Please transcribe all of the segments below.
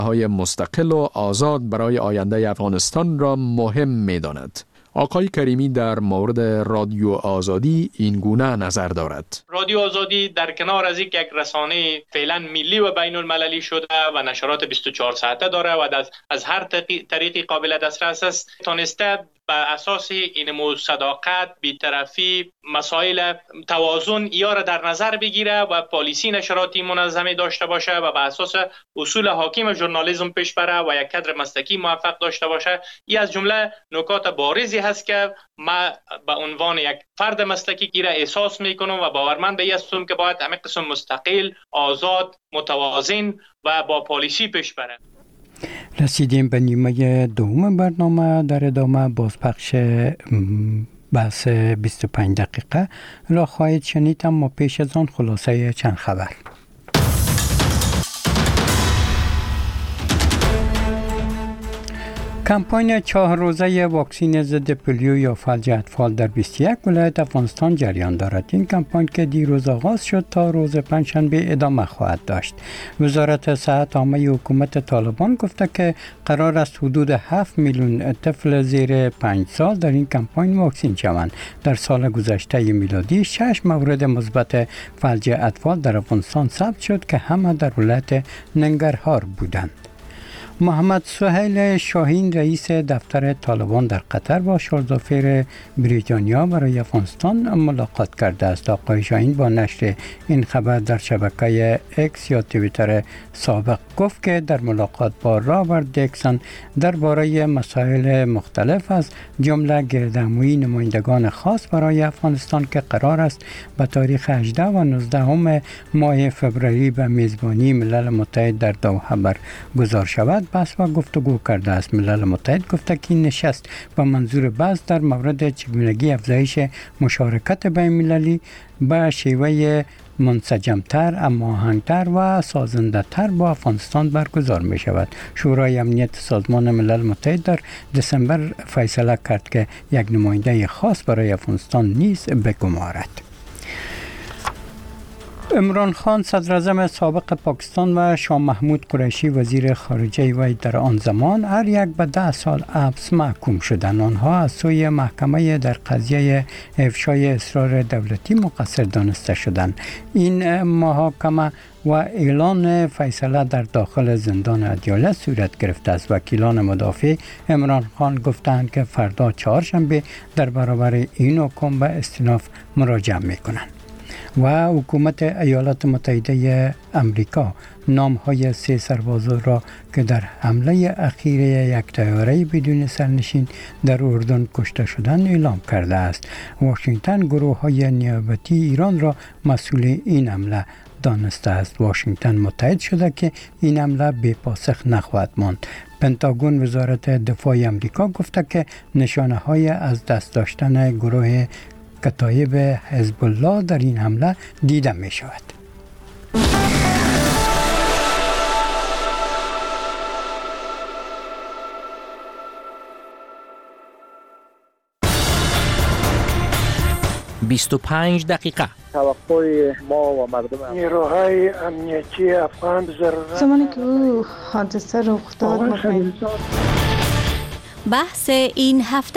های مستقل و آزاد برای آینده افغانستان را مهم می‌داند. آقای کریمی در مورد رادیو آزادی این گونه نظر دارد. رادیو آزادی در کنار از یک رسانه فعلا ملی و بین المللی شده و نشرات 24 ساعته داره و از هر طریقی قابل دسترس است، تانسته بر اساس این صداقت، بی‌طرفی، مسائل توازن یا را در نظر بگیره و پالیسی نشراتی منظمی داشته باشه و بر اساس اصول حاکم ژورنالیسم پیش بره و یک کادر مسلکی موفق داشته باشه. این از جمله نکات بارزی هست که ما به عنوان یک فرد مسلکی کی را احساس میکنم و باورمند به این هستم که باید همه قسم مستقل، آزاد، متوازن و با پالیسی پیش بره. رسیدیم به نیمه دوم برنامه. در ادامه بازپخش بحث 25 دقیقه را خواهید شنید، اما پیش از آن خلاصه چند خبر. کمپاین 4 روزه واکسین ضد پولیو یا فلج اطفال در 21 ولایت افغانستان جریان دارد. این کمپاین که دیروز آغاز شد تا روز پنجشنبه ادامه خواهد داشت. وزارت صحت عامه حکومت طالبان گفته که قرار است حدود 7 میلیون طفل زیر 5 سال در این کمپاین واکسین شوند. در سال گذشته میلادی 6 مورد مثبت فلج اطفال در افغانستان ثبت شد که همه در ولایت ننگرهار بودند. محمد سهیل شاهین رئیس دفتر طالبان در قطر با شارلزافیر بریتانیا برای افغانستان ملاقات کرده است. آقای شاهین با نشر این خبر در شبکه اکس یا توییتر سابق گفت که در ملاقات با رابرت دیکسون درباره مسائل مختلف از جمله گردهمایی نمایندگان خاص برای افغانستان که قرار است به تاریخ 18 و 19 ماه فوریه به میزبانی ملل متحد در دوحه برگزار شود بحث و گفتگو کرده است. ملل متحد گفته که این نشست با منظور بحث در مورد چگونگی افزایش مشارکت بین المللی به شیوه منسجمتر، هماهنگتر و سازنده‌تر با افغانستان برگزار می شود. شورای امنیت سازمان ملل متحد در دسامبر فیصله کرد که یک نماینده خاص برای افغانستان نیز بگمارد. عمران خان صدراعظم سابق پاکستان و شاه محمود قریشی وزیر خارجه وی در آن زمان هر یک به 10 سال حبس محکوم شدند. آنها از سوی محکمه در قضیه افشای اسرار دولتی مقصر دانسته شدند. این محاکمه و اعلان فیصله در داخل زندان عدالت صورت گرفته است. وکیلان مدافع عمران خان گفتند که فردا چهارشنبه در برابر این حکم به استئناف مراجعه می‌کنند. و حکومت ایالات متحده امریکا نام‌های 3 سرباز را که در حمله اخیر یک طیاره بدون سرنشین در اردن کشته شدند اعلام کرده است. واشنگتن گروه‌های نیابتی ایران را مسئول این حمله دانسته است. واشنگتن متحد شده که این حمله بی پاسخ نخواهد ماند. پنتاگون وزارت دفاع امریکا گفته که نشانه‌های از دست داشتن گروه کتایب حزب الله در این حمله دیده می شود. «25 دقیقه» توقع ما و مردم نیروهای امنیتی افغان زمانی که او حادثه رخ داد بحث این هفته.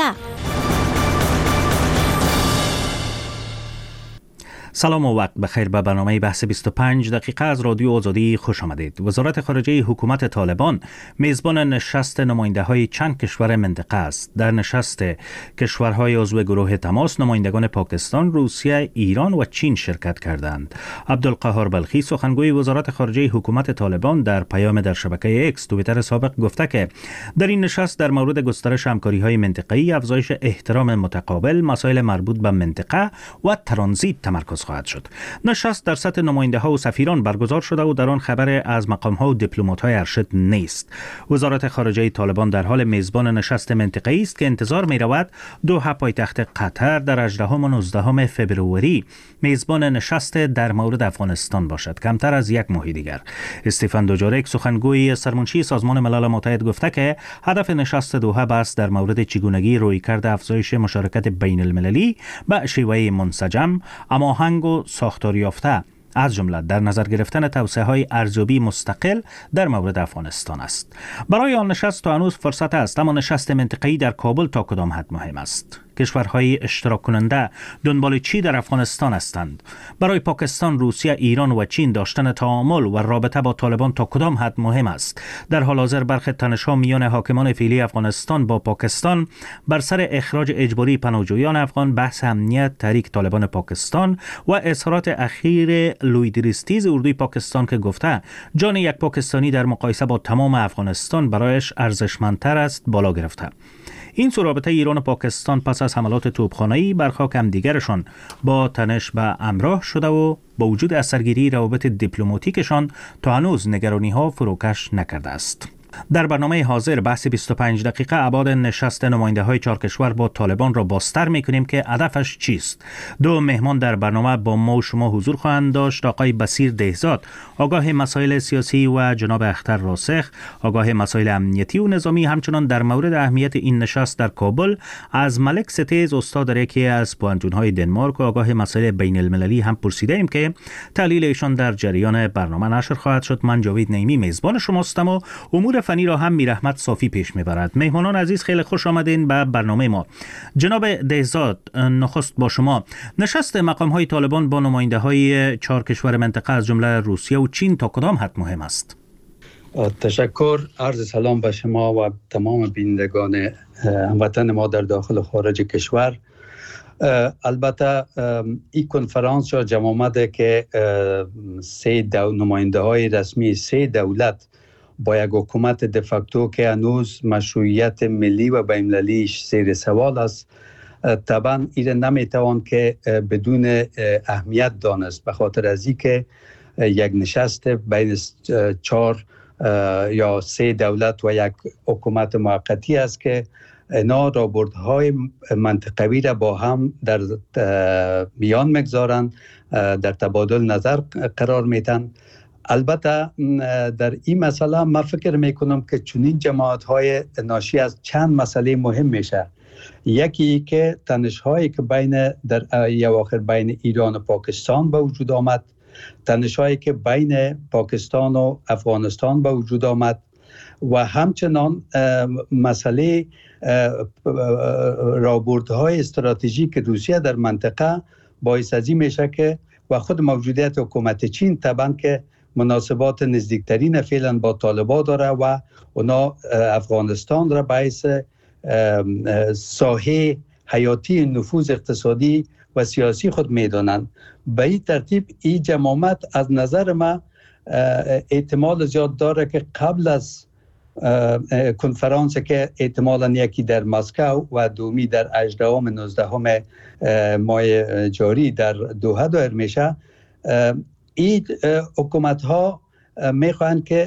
سلام و وقت بخیر. به برنامه بحث 25 دقیقه از رادیو آزادی خوش آمدید. وزارت خارجه حکومت طالبان میزبان نشست نماینده‌های چند کشور منطقه است. در نشست کشورهای عضو گروه تماس نمایندگان پاکستان، روسیه، ایران و چین شرکت کردند. عبدالقهار بلخی سخنگوی وزارت خارجه حکومت طالبان در پیام در شبکه اکس توییتر سابق گفته که در این نشست در مورد گسترش همکاری‌های منطقه‌ای، افزایش احترام متقابل، مسائل مربوط به منطقه و ترانزیت تمرکز خواهد شد. نشست در سطح نماینده‌ها و سفیران برگزار شده و در آن خبر از مقام‌ها و دیپلمات‌های ارشد نیست. وزارت خارجه طالبان در حال میزبان نشست منطقه‌ای است که انتظار می‌رود دوحه پایتخت قطر در 18 و 19 فوریه میزبان نشست در مورد افغانستان باشد، کمتر از یک ماه دیگر. استیفن دوجارک سخنگوی سرمنشی سازمان ملل متحد گفته که هدف نشست دوحه بحث در مورد چگونگی رویکرد افزایش مشارکت بین المللی به شیوه منسجم، هماهنگ و ساختار یافته از جمله در نظر گرفتن توسعه‌های ارزیابی مستقل در مورد افغانستان است. برای آن نشست تا هنوز فرصت است، اما نشست منطقه‌ای در کابل تا کدام حد مهم است؟ کشورهای اشتراک کننده دنبال چی در افغانستان هستند؟ برای پاکستان، روسیه، ایران و چین داشتن تعامل و رابطه با طالبان تا کدام حد مهم است؟ در حال حاضر برخی تنش‌ها میان حاکمان فعلی افغانستان با پاکستان بر سر اخراج اجباری پناهجویان افغان، بحث امنیت، تحریک طالبان پاکستان و اظهارات اخیر لویدریستیز اردوی پاکستان که گفته جان یک پاکستانی در مقایسه با تمام افغانستان برایش ارزشمندتر است، بالا گرفته. این سو رابطه ایران و پاکستان پس از حملات توپخانه‌ای بر خاک همدیگرشان با تنش به همراه شده و با وجود اثرگیری روابط دیپلماتیکشان تا هنوز نگرانی‌ها فروکش نکرده است. در برنامه حاضر بحث 25 دقیقه ابعاد نشست نماینده‌های 4 کشور با طالبان را بازتر می‌کنیم که هدفش چیست. دو مهمان در برنامه با ما و شما حضور خواهند داشت: آقای بصیر دهزاد، آگاه مسائل سیاسی، و جناب اختر راسخ، آگاه مسائل امنیتی و نظامی. همچنان در مورد اهمیت این نشست در کابل از ملک ستیز، استاد در یکی از پوهنتون‌های دنمارک و آگاه مسائل بین المللی هم پرسیده ایم که تحلیل ایشان در جریان برنامه نشر خواهد شد. من جاوید نعیمی میزبان شما هستم و امور فنی را هم میرحمت صافی پیش میبرد. مهمانان عزیز خیلی خوش آمدین به برنامه ما. جناب دهزاد، نخست با شما، نشست مقام‌های طالبان با نماینده‌های 4 کشور منطقه از جمله روسیه و چین تا کدام حد مهم است؟ تشکر. عرض سلام به شما و تمام بینندگان هموطن ما در داخل و خارج کشور. البته این کنفرانس یا جمع آمده که 3 نماینده‌های رسمی 3 دولت با یک حکومت دفاکتو که هنوز مشروعیت ملی و بین‌المللیش زیر سوال است، طبعا این نمیتوان که بدون اهمیت دانست، به خاطر از این که یک نشست بین 4 یا 3 دولت و یک حکومت موقتی است که اینا رابطه‌های منطقوی را با هم در میان میگذارند، در تبادل نظر قرار میدن. البته در این مسئله من فکر میکنم که چنین جماعت‌های ناشی از چند مسئله مهم میشه. یکی که تنش‌هایی که در اواخر بین ایران و پاکستان به وجود آمد، تنش‌هایی که بین پاکستان و افغانستان به وجود آمد و همچنان مسئله راهبردهای استراتژیک روسیه در منطقه باعث از این میشه که و خود موجودیت حکومت چین طبعا که مناسبات نزدیکترین فعلا با طالبان داره و اونا افغانستان را باعث ساحه حیاتی نفوذ اقتصادی و سیاسی خود میدانند. به این ترتیب این جماعت از نظر من احتمال زیاد داره که قبل از کنفرانس که احتمالاً یکی در مسکو و دومی در 18-19 ماه جاری در دوحه دایر میشه، این حکومت ها میخواهند که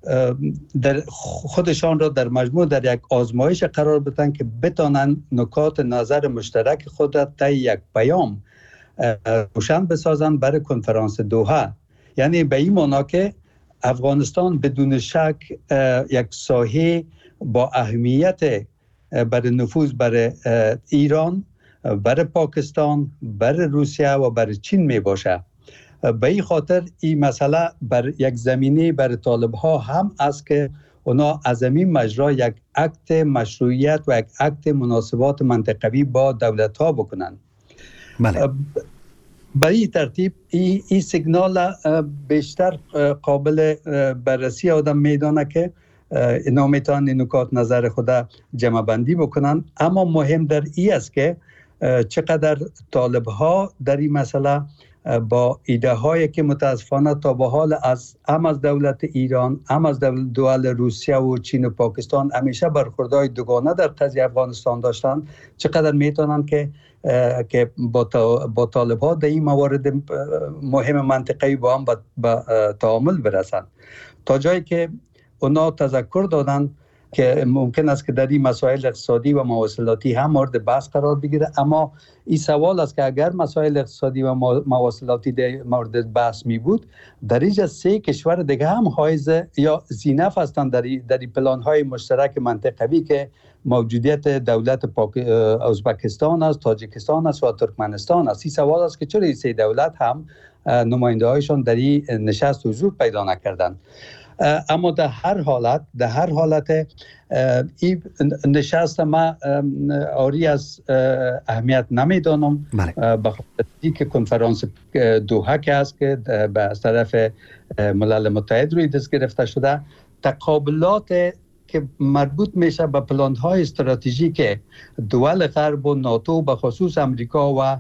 در خودشان را در مجموع در یک آزمایش قرار بدن که بتانند نکات نظر مشترک خود را طی یک پیام روشن بسازند برای کنفرانس دوحه. یعنی به این معنا که افغانستان بدون شک یک ساحه با اهمیت برای نفوذ برای ایران، برای پاکستان، برای روسیه و برای چین می باشه. به این خاطر این مسئله بر یک زمینه برای طالب ها هم است که اونا از این مجرا یک اکت مشروعیت و یک اکت مناسبات منطقوی با دولت ها بکنن. بله. به این ترتیب این سیگنال بیشتر قابل بررسی آدم میدانه که اینا میتونن نکات نظر خود جمع بندی بکنن. اما مهم در این است که چقدر طالب ها در این مسئله با ایده هایی که متاسفانه تا به حال از دولت ایران، از دول روسیه و چین و پاکستان همیشه برخوردهای دوگانه در قضیه افغانستان داشتن، چقدر میتونن که با طالب ها در این موارد مهم منطقه‌ای با هم به تعامل برسن، تا جایی که اونا تذکر دادن که ممکن است که در این مسائل اقتصادی و مواصلاتی هم مورد بحث قرار بگیره. اما این سوال است که اگر مسائل اقتصادی و مواصلاتی مورد بحث می بود، در اینجا 3 کشور دیگه هم حائز یا زینف هستند در این پلان های مشترک منطقوی که موجودیت دولت ازبکستان است، تاجیکستان است و ترکمنستان است. این سوال است که چرا این 3 دولت هم نماینده هایشان در این نشست حضور پیدا نکردند. اما در هر حالت این نشست ما آری از اهمیت نمیدانم، به خاطر اینکه کنفرانس دوحه که است که از طرف ملل متحد روی دست گرفته شده، تقابلات که مربوط میشه به پلان‌های استراتژیک دول غرب و ناتو به خصوص امریکا و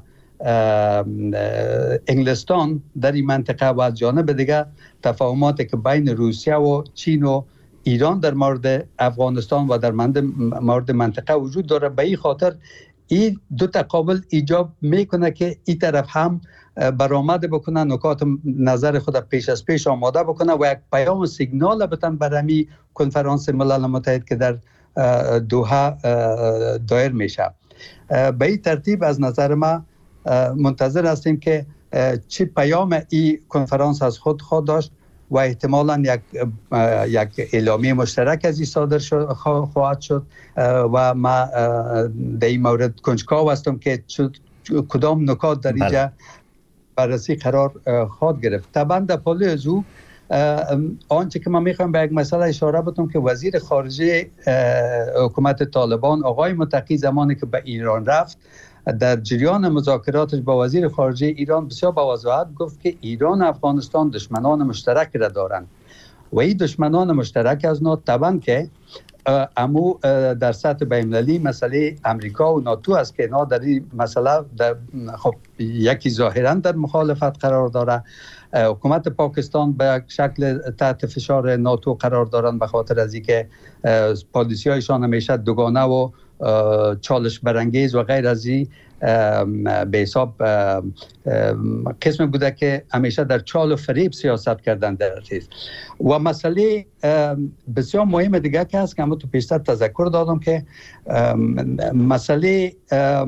انگلستان در این منطقه و از جانب دیگر تفاهماتی که بین روسیه و چین و ایران در مورد افغانستان و در مورد منطقه وجود داره. به این خاطر این دو تقابل ایجاب میکنه که این طرف هم برآمده بکنه، نکات نظر خود پیش از پیش آماده بکنه و یک پیام سیگنال بتن برای کنفرانس ملل متحد که در دوحه دایر میشه. به این ترتیب از نظر ما منتظر هستیم که چه پیام این کنفرانس از خود داشت و احتمالاً یک اعلامیه مشترک از این صادر خواهد شد و ما در این مورد کنجکاو هستم که کدام نکات در اینجا بررسی قرار خواهد گرفت. طبعا در پالی از او آنچه که من میخوام به یک مسئله اشاره بکنم که وزیر خارجه حکومت طالبان آقای متقی زمانی که به ایران رفت، در جریان مذاکراتش با وزیر خارجه ایران بسیار با وضاحت گفت که ایران و افغانستان دشمنان مشترک را دارند و این دشمنان مشترک از نوع طبعا که امو در سطح بین‌المللی مسئله امریکا و ناتو است که اینا در این مسئله خب یکی ظاهرا در مخالفت قرار داره. حکومت پاکستان به شکل تحت فشار ناتو قرار دارند به خاطر از اینکه پالیسی هایشان همیشه دوگانه و چالش برانگیز و غیر از این به حساب قسم بوده که همیشه در چال و فریب سیاست کردن در چیز. و مسئله بسیار مهم دیگه که هست که همون تو پیشتر تذکر دادم که مسئله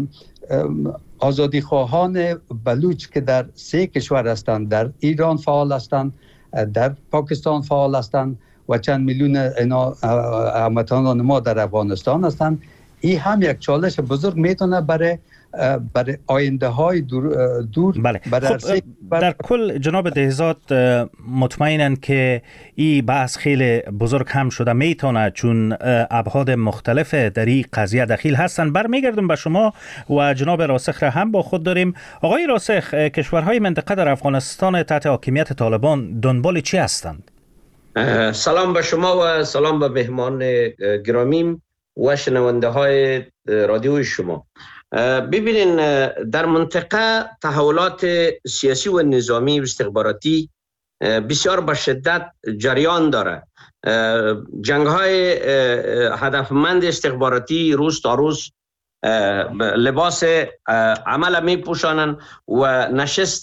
آزادی خواهان بلوچ که در 3 کشور هستند، در ایران فعال هستند، در پاکستان فعال هستند و چند میلیون هموطنان ما در افغانستان هستند. این هم یک چالش بزرگ میتونه برای آینده های دور بله. خب در کل جناب دهزاد مطمئنن که این بحث خیلی بزرگ هم شده میتونه، چون ابعاد مختلف در این قضیه دخیل هستن. برمیگردم به شما و جناب راسخ را هم با خود داریم. آقای راسخ، کشورهای منطقه در افغانستان تحت حاکمیت طالبان دنبال چی هستند؟ سلام به شما و سلام به مهمان گرامیم و شنونده های رادیوی شما. ببینین، در منطقه تحولات سیاسی و نظامی و استخباراتی بسیار به شدت جریان داره. جنگ های هدفمند استخباراتی روز تا روز لباس عمل می پوشانند و نشست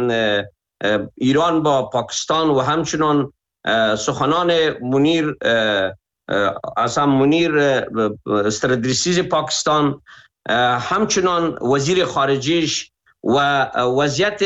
ایران با پاکستان و همچنان سخنان منیر استرادریسیز پاکستان، همچنان وزیر خارجیش و وضعیت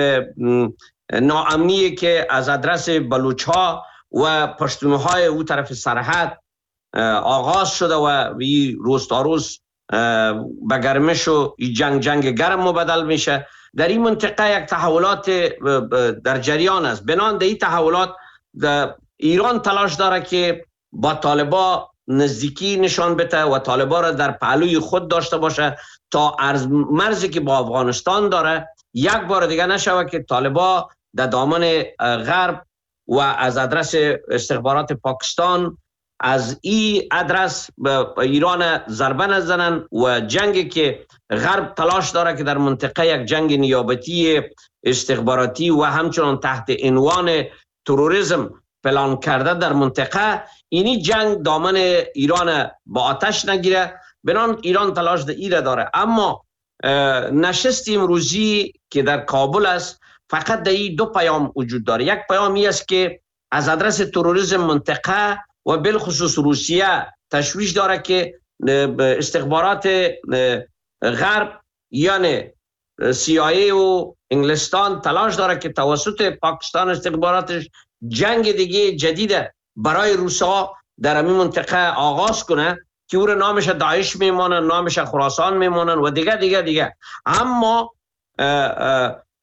ناامنی که از ادرس بلوچ ها و پشتونهای او طرف سرحد آغاز شده و روز تا روز به گرمش و جنگ گرم مبدل میشه. در این منطقه یک تحولات در جریان است. بنان در این تحولات ایران تلاش داره که با طالبا نزدیکی نشان بده و طالبا را در پهلوی خود داشته باشه تا مرزی که با افغانستان داره یک بار دیگه نشوه که طالبا در دامن غرب و از ادرس استخبارات پاکستان از این ادرس به ایران ضربه نزنن و جنگی که غرب تلاش داره که در منطقه یک جنگ نیابتی استخباراتی و همچنان تحت عنوان تروریسم پلان کرده در منطقه، اینی جنگ دامن ایران با آتش نگیره. بنان ایران تلاش در ایره داره. اما نشست امروزی که در کابل است فقط در این دو پیام وجود داره. یک پیامی است که از ادرس تروریسم منطقه و بالخصوص روسیه تشویش داره که استخبارات غرب یعنی CIA و انگلستان تلاش داره که توسط پاکستان استخباراتش جنگ دیگه جدید برای روسا در همین منطقه آغاز کنه که او را نامش داعش میمانن، نامش خراسان میمانن و دیگه. اما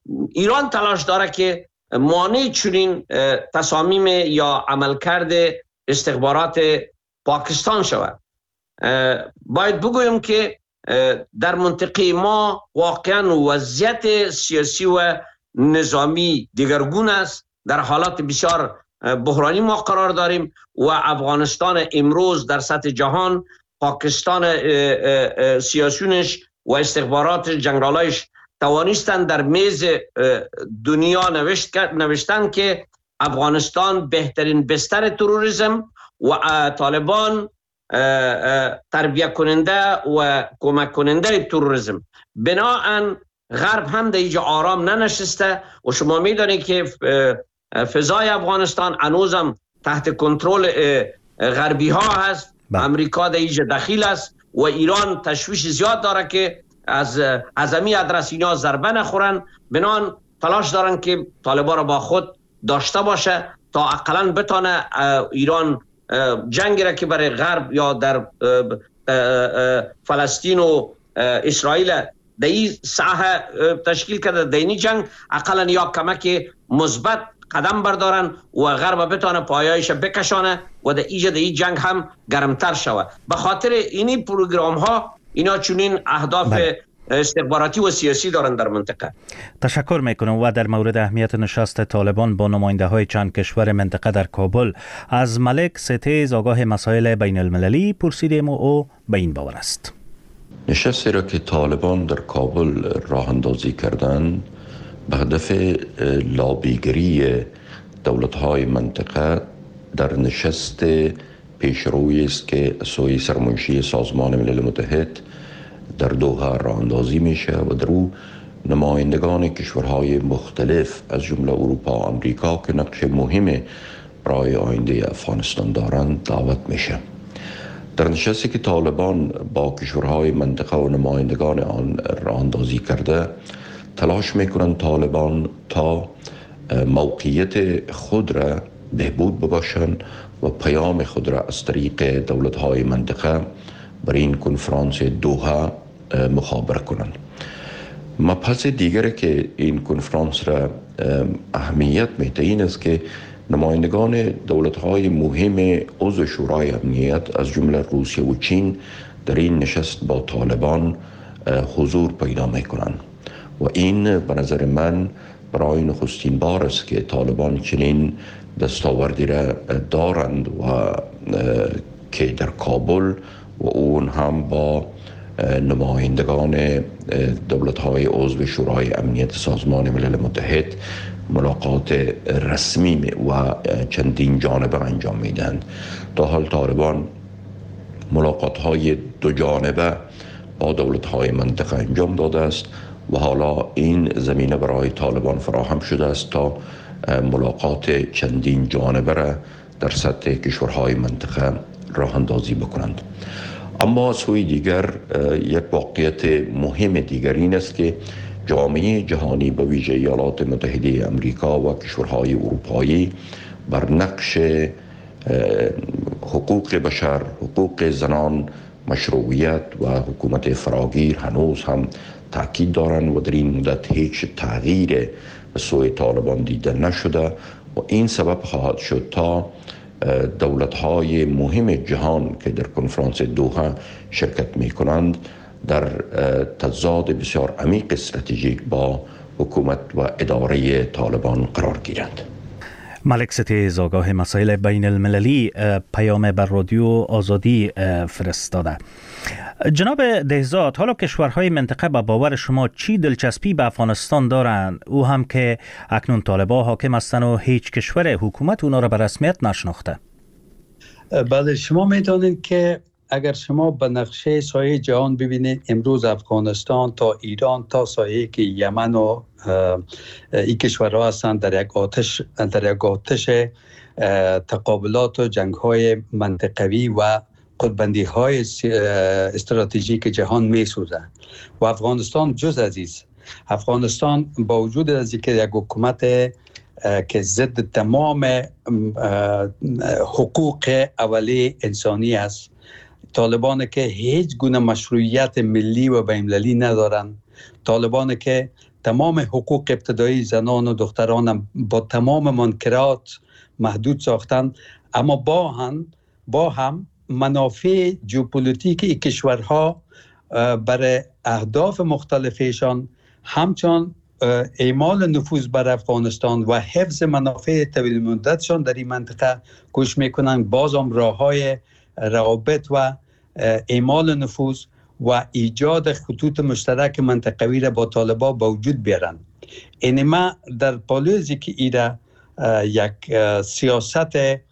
ایران تلاش داره که مانع چنین تصامیم یا عملکرد استخبارات پاکستان شود. باید بگویم که در منطقه ما واقعا وضعیت سیاسی و نظامی دیگرگون است. در حالات بسیار بحرانی ما قرار داریم و افغانستان امروز در سطح جهان، پاکستان سیاسیونش و استخبارات جنرالایش توانستند در میز دنیا نوشتن که افغانستان بهترین بستر تروریسم و طالبان تربیت کننده و کمک کننده تروریسم. بنابراین غرب هم در اینجا آرام ننشسته و شما میدانید که فضای افغانستان هنوزم تحت کنترل غربی ها هست. امریکا در اینجا دخیل است و ایران تشویش زیاد داره که از امی ادرس اینا ضربه نخورن. بنابراین تلاش دارن که طالبان را با خود داشته باشه تا اقلا بتانه ایران جنگی را که برای غرب یا در فلسطین و اسرائیل در این ساحه تشکیل کرده، در این جنگ اقلا یا کمک مثبت قدم بردارن و غرب بتانه پایایش بکشانه و در این جنگ هم گرمتر شود. به خاطر اینی پروگرام ها اینا چنین اهداف استخباراتی و سیاسی دارن در منطقه. تشکر میکنم. و در مورد اهمیت نشست طالبان با نماینده های چند کشور منطقه در کابل از ملک ستیز آگاه مسائل بین المللی پرسیدیم و او به این باور است. نشستی را که طالبان در کابل راه اندازی کردند به هدف لابیگری دولت‌های منطقه در نشست پیشروی است که سوی سرمنشی سازمان ملل متحد در دوحه راه اندازی میشه و در او نمایندگان کشورهای مختلف از جمله اروپا و آمریکا که نقش مهم برای آینده افغانستان دارند دعوت میشه. در نشستی که طالبان با کشورهای منطقه و نمایندگان آن راه اندازی کرده، تلاش میکنند طالبان تا موقعیت خود را بهبود بباشند و پیام خود را از طریق دولت‌های منطقه برای این کنفرانس دوحه مخابره کنند. مبحث دیگری که این کنفرانس را اهمیت میده این است که نمایندگان دولت‌های مهم عضو شورای امنیت از جمله روسیه و چین در این نشست با طالبان حضور پیدا میکنند و این به نظر من برای نخستین بار است که طالبان چنین دستاوردی را دارند و که در کابل و اون هم با نمایندگان دولت‌های عضو شورای امنیت سازمان ملل متحد ملاقات رسمی و چندین جانبه انجام میدن. تا حال طالبان ملاقات‌های دو جانبه با دولت‌های منطقه انجام داده است و حالا این زمینه برای طالبان فراهم شده است تا ملاقات چندین جانبه را در سطح کشورهای منطقه راه اندازی بکنند. اما سوی دیگر یک واقعیت مهم دیگر این است که جامعه جهانی به ویژه ایالات متحده امریکا و کشورهای اروپایی بر نقش حقوق بشر، حقوق زنان، مشروعیت و حکومت فراگیر هنوز هم تاکید دارند و در این مدت هیچ تغییر به سوی طالبان دیده نشده و این سبب خواهد شد تا دولت‌های مهم جهان که در کنفرانس دوحه شرکت می‌کنند در تضاد بسیار عمیق استراتژیک با حکومت و اداره طالبان قرار گیرند. ملک ستیز آگاه مسائل بین المللی پیام بر رادیو آزادی فرستاده. جناب دهزاد، حالا کشورهای منطقه به باور شما چی دلچسپی به افغانستان دارند؟ او هم که اکنون طالبان حاکم هستند و هیچ کشور حکومت اونا را به رسمیت نشناخته. بله، شما میدانید که اگر شما به نقشه ساحه جهان ببینید، امروز افغانستان تا ایران تا ساحه که یمن و این کشورها هستند در یک آتش تقابلات و جنگ‌های منطقوی و قطب‌بندی‌های استراتژیک جهان می‌سوزند و افغانستان جز عزیز. افغانستان با وجود از اینکه یک حکومت که ضد تمام حقوق اولیه انسانی است، طالبان که هیچ گونه مشروعیت ملی و بین‌المللی ندارند، طالبان که تمام حقوق ابتدایی زنان و دختران با تمام منکرات محدود ساختن، اما با هم منافع ژئوپلیتیکی کشورها برای اهداف مختلفشان همچون اعمال نفوذ بر افغانستان و حفظ منافع طویل مدتشان در این منطقه کوشش میکنند بازم راههای روابط و اعمال نفوذ و ایجاد خطوط مشترک منطقوی را با طالبان به وجود بیارند. این ما در پالوزی که ایره یک سیاست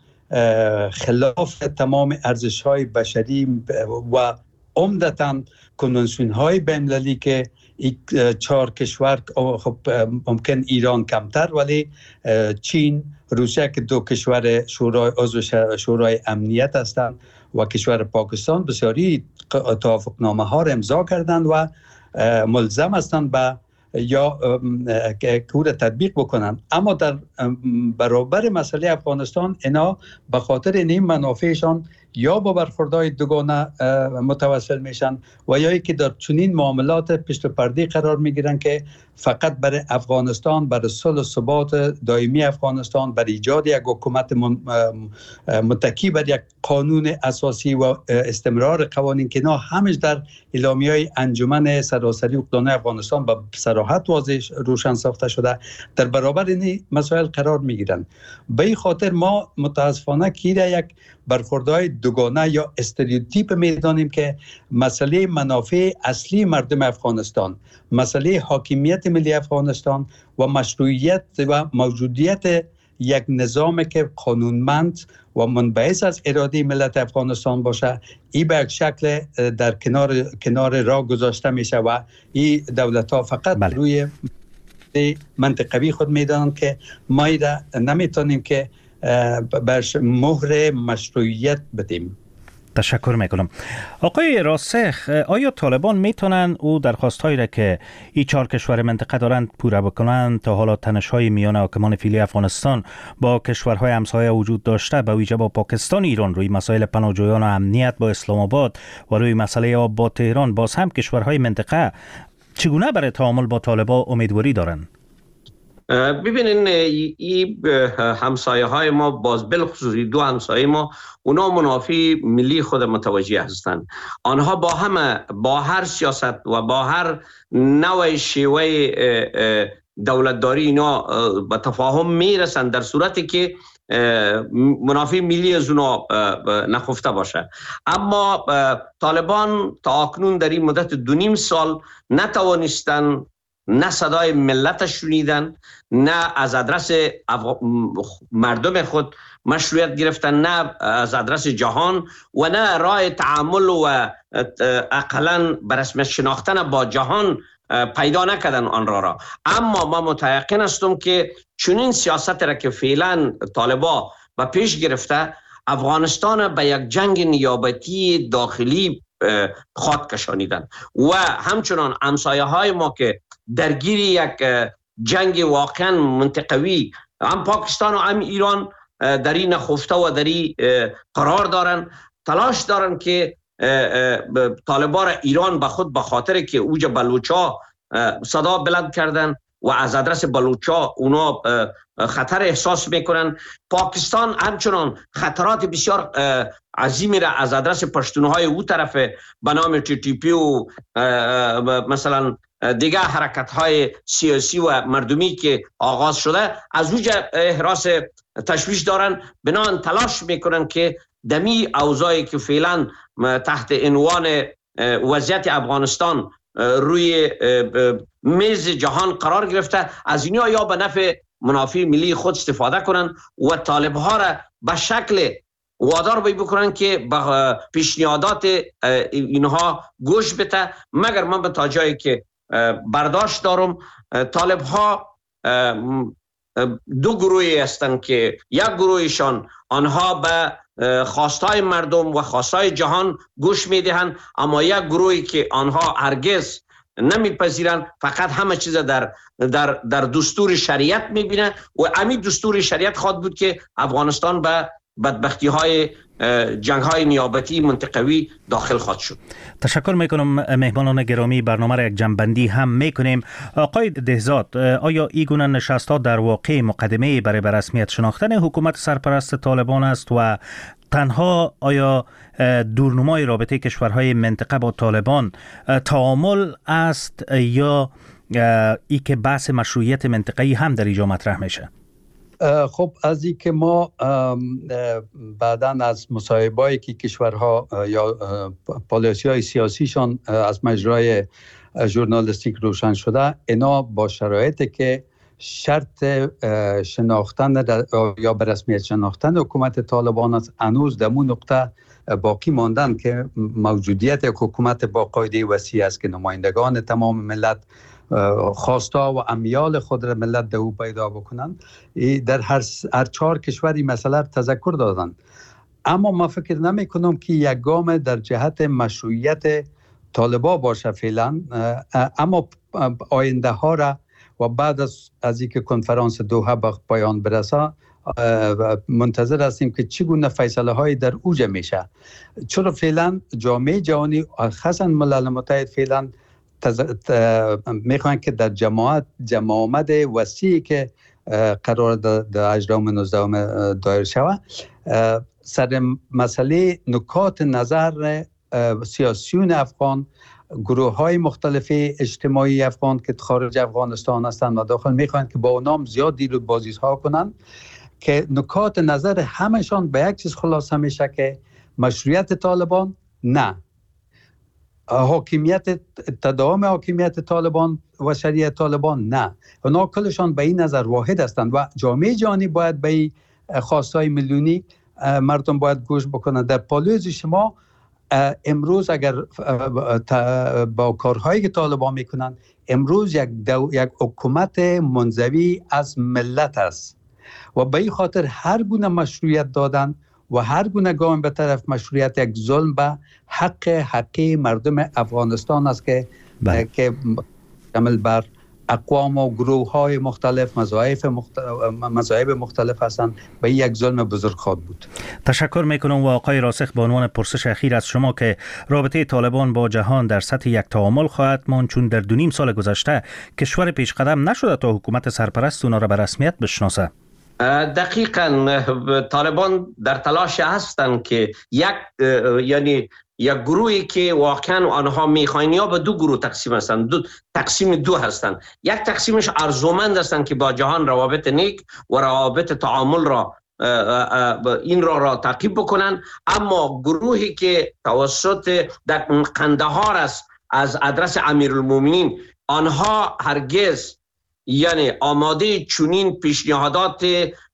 خلاف تمام ارزش‌های بشری و عمدتاً کنوانسیون‌های بین‌المللی که 4 کشور، خب ممکن ایران کمتر، ولی چین، روسیه که 2 کشور عضو شورای امنیت هستند و کشور پاکستان بسیاری توافقنامه ها را امضا کردند و ملزم هستند به یا کور تطبیق بکنند. اما در برابر مسئله افغانستان اینا به خاطر این منافعشان یا با برخوردهای دوگانه متوسل میشن و یا که در چنین معاملات پشت پرده قرار میگیرن که فقط برای افغانستان، برای صلح و ثبات دائمی افغانستان، برای ایجاد یک حکومت متکی بر یک قانون اساسی و استمرار قوانین که اینا همش در اعلامیه‌های انجمن سراسری حقوقدان افغانستان به صراحت واضح روشن ساخته شده، در برابر این مسائل قرار میگیرن. به این خاطر ما متاسفانه کیره یک برخوردهای دوگانه یا استریوتیپ میدانیم که مسئله منافع اصلی مردم افغانستان، مسئله حاکمیت ملی افغانستان و مشروعیت و موجودیت یک نظام که قانونمند و منبعث از اراده ملت افغانستان باشه، این به یک شکل در کنار راه گذاشته میشه و این دولت ها فقط روی منطقوی خود میدانند که ما نمیتونیم که برش مهر مشروعیت بدیم. تشکر میکنم. آقای راسخ، آیا طالبان میتونن او درخواستهایی را که این 4 کشور منطقه دارند پوره بکنند؟ تا حالا تنش‌های میان حاکمان فعلی افغانستان با کشورهای همسایه وجود داشته، به ویژه با پاکستان، ایران روی مسائل پناهجویان و امنیت با اسلام آباد و روی مسئله آب با تهران. باز هم کشورهای منطقه چگونه برای تعامل با طالبان امیدواری دارند؟ ببینین این همسایه های ما، باز بالخصوص 2 همسایه ما، اونا منافع ملی خود متوجه هستند. آنها با هر سیاست و با هر نوع شیوه دولتداری اینا به تفاهم میرسند در صورتی که منافع ملی از اونا نخفته باشه. اما طالبان تا اکنون در این مدت 2.5 سال نتوانستن نه صدای ملت شنیدن، نه از آدرس مردم خود مشروعیت گرفتن، نه از آدرس جهان و نه راه تعامل و اقلاً به رسمیت شناختن با جهان پیدا نکردن آن را. اما ما متيقن هستم که چنین سیاست را که فعلا طالبان به پیش گرفته، افغانستان به یک جنگ نیابتی داخلی خواهد کشانیدن و همچنان همسایه های ما که درگیر یک جنگ واقعا منطقوی، هم پاکستان و هم ایران در این نخفته و در این قرار دارن، تلاش دارن که طالبان ایران به خود به خاطر که اوج بلوچا صدا بلند کردن و از آدرس بلوچا اونا خطر احساس میکنن. پاکستان همچنان خطرات بسیار عظیمی را از آدرس پشتونهای او طرف به نام TTP و مثلا دیگه حرکت های سیاسی و مردمی که آغاز شده از اوج احراس تشویش دارن، بنان تلاش میکنن که دمی اوضاعی که فعلا تحت عنوان وضعیت افغانستان روی میز جهان قرار گرفته، از اینها یا به نفع منافع ملی خود استفاده کنن و طالب ها را به شکل وادار بکنن که به پیشنهادات اینها گوش بده. مگر من به تا جایی که برداشت دارم، طالب ها 2 گروهی هستند که یک گروهشان آنها به خواستهای مردم و خواستهای جهان گوش میدهند، اما یک گروهی که آنها هرگز نمیپذیرن، فقط همه چیز در دستور شریعت میبینه و همین دستور شریعت خواهد بود که افغانستان به بدبختی های جنگ های نیابتی منطقوی داخل خواهد شد. تشکر میکنم مهمانان گرامی. برنامه را یک جنبندی هم میکنیم. آقای دهزاد، آیا این گونه نشست ها در واقع مقدمه برای به رسمیت شناختن حکومت سرپرست طالبان است و تنها آیا دورنمای رابطه کشورهای منطقه با طالبان تعامل است یا ای که بحث مشروعیت منطقه‌ای هم در اینجا مطرح میشه؟ خب از این که ما بعداً از مصاحبه‌ای که کشورها یا پالیسی‌های سیاسیشان از مجرای ژورنالیستیک روشن شده، اینا با شرایطی که شرط شناختن یا به رسمیت شناختن حکومت طالبان است، هنوز در اون نقطه باقی ماندن که موجودیت یک حکومت با قاعده وسیع است که نمایندگان تمام ملت خواستا و امیال خود را ملت در او پیدا بکنن. در هر 4 کشور این مسئله تذکر دادن، اما ما فکر نمی کنم که یک گام در جهت مشروعیت طالبان باشه فعلا، اما آینده ها را و بعد از اینکه کنفرانس دوحه به پایان برسه منتظر هستیم که چگونه فیصله های در اوج میشه، چون فعلا جامعه جهانی خاصا ملل متحد فعلا میخوان که در جماعت وسیعی که قرار در اجرام 19 دایر شود سر مسئله نکات نظر سیاسیون افغان، گروه های مختلف اجتماعی افغان که خارج افغانستان هستند و داخل میخوان که با اونام زیاد دیر و بازی ها کنن، که نکات نظر همشان به یک چیز خلاصه میشه که مشروعیت طالبان نه، حاکمیت تداوم حاکمیت طالبان و شریعت طالبان نه. اونا کلشان به این نظر واحد هستند و جامعه جهانی باید به این خواستهای میلیونی مردم باید گوش بکنند. در پالوز شما امروز اگر با کارهایی که طالبان میکنند، امروز یک حکومت منزوی از ملت است و به این خاطر هر گونه مشروعیت دادن و هر گونه گام به طرف مشروعیت یک ظلم به حقی مردم افغانستان است که شامل بر اقوام و گروه های مختلف مذاهب مختلف هستند، به یک ظلم بزرگ خواهد بود. تشکر میکنم و آقای راسخ به عنوان پرسش اخیر از شما که رابطه طالبان با جهان در سطح یک تعامل خواهد ماند، چون در 2.5 سال گذشته کشور پیش قدم نشده تا حکومت سرپرست اونا را به رسمیت بشناسه. دقیقاً طالبان در تلاش هستند که یک گروهی که واقعا آنها میخواین یا به 2 گروه تقسیم هستند، تقسیم 2 هستند. یک تقسیمش ارزومند هستند که با جهان روابط نیک و روابط تعامل را این را تعقیب بکنن، اما گروهی که توسط قندهار است از ادرس امیرالمومنین، آنها هرگز یعنی آماده چنین پیشنهادات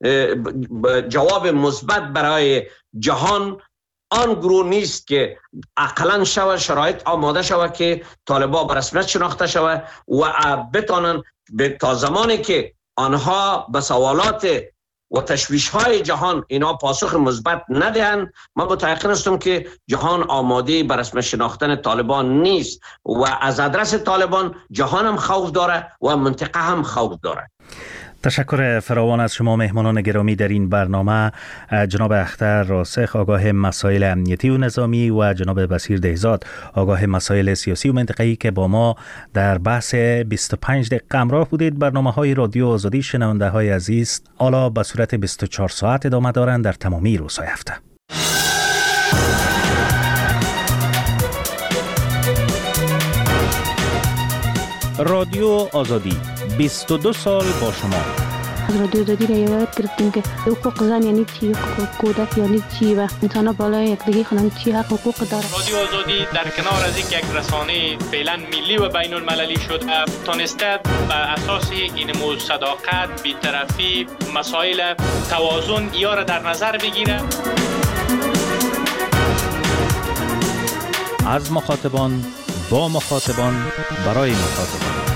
جواب مثبت برای جهان آن گروه نیست که عقلاً شرایط آماده شود که طالبان به رسمیت شناخته شود و بتانن تا زمانی که آنها به سوالات و تشویش‌های جهان اینا پاسخ مثبت ندهند، من متأکد هستم که جهان آماده به رسمیت شناختن طالبان نیست و از ادرس طالبان جهان هم خوف داره و منطقه هم خوف داره. تشکر فراوان از شما مهمانان گرامی در این برنامه، جناب اختر راسخ آگاه مسائل امنیتی و نظامی و جناب بصیر دهزاد آگاه مسائل سیاسی و منطقه‌ای که با ما در بحث 25 دقیقه همراه بودید. برنامه‌های رادیو آزادی شنونده‌های عزیز حالا به صورت 24 ساعت ادامه دارند در تمامی روزهای هفته. رادیو آزادی 22 سال با شما. از رادیو آزادی را یاد گرفتیم که حقوق زن یعنی چی، حقوق کودک یعنی چی و انسان بالای یکدیگه خوانند چی حقوق داره. رادیو آزادی در کنار از یک رسانه فعلا ملی و بین المللی شده، تونسته بر اساس این صداقت، بی‌طرفی، مسائل توازن یا را در نظر بگیره. از مخاطبان با مخاطبان برای مخاطبان.